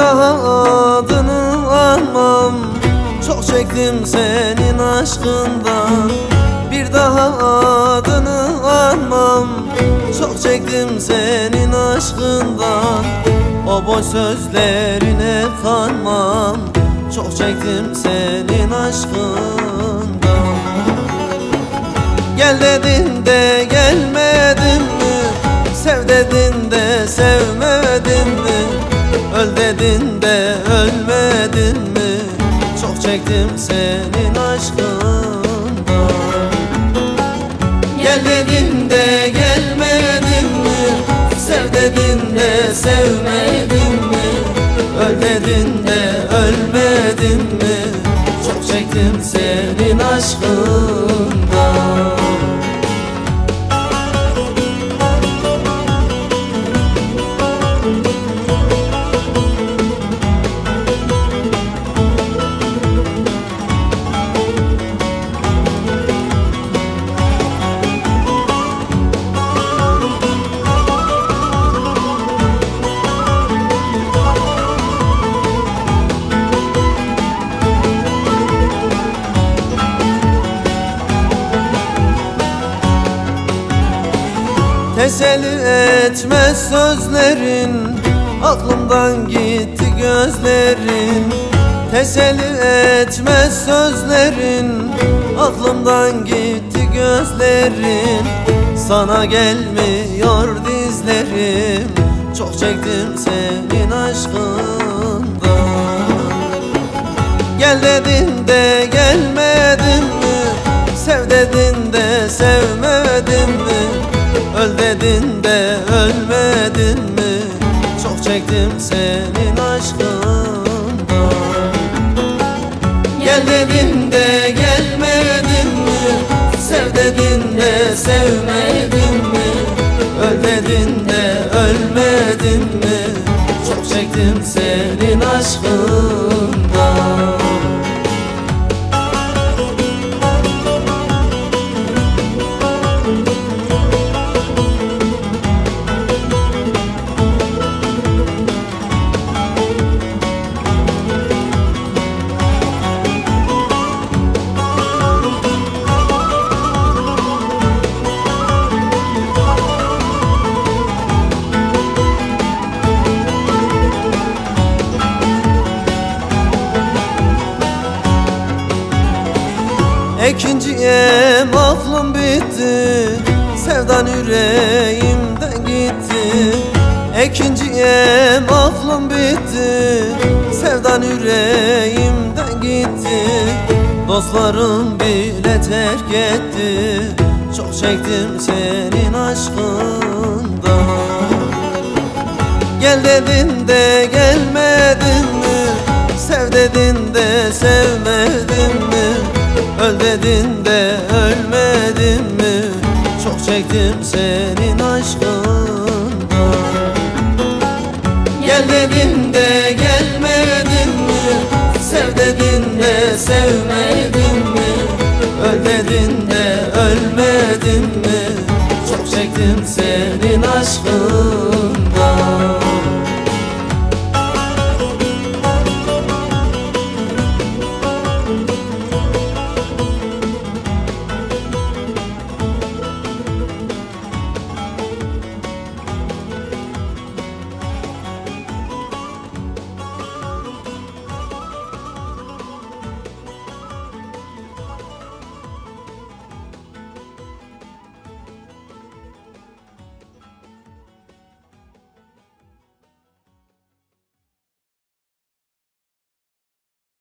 daha adını anmam. Çok çektim senin aşkından. Bir daha adını anmam. Çok çektim senin aşkından. O boş sözlerine kanmam. Çok çektim senin aşkından. Gel dedin de gelmedin mi? Sev dedin de sevmedin mi? Öl dedin de ölmedin mi? Çok çektim senin aşkından. Gel dedin de gelmedin mi? Sev dedin de sevmedin mi? Öl dedin de ölmedin mi? Çok çektim senin aşkından. Teselli etmez sözlerin, aklımdan gitti gözlerin. Teselli etmez sözlerin, aklımdan gitti gözlerin. Sana gelmiyor dizlerim, çok çektim senin aşkından. Gel dedin de gelmedin mi? Sev dedin de sevmedin mi? Öl dedin de ölmedin mi? Çok çektim senin aşkından. Gel dedin de gelmedin mi? Sev dedin de sevmedin mi? Öl dedin de ölmedin mi? Çok çektim senin aşkından. İkinciyem aklım bitti, sevdan yüreğimden gitti. İkinciyem aklım bitti, sevdan yüreğimden gitti. Dostlarım bile terk etti, çok çektim senin aşkından. Gel dedin de gelmedin mi? Sev dedin de sevmedin mi? Öl dedin de ölmedin mi? Çok çektim senin aşkından. Gel dedin de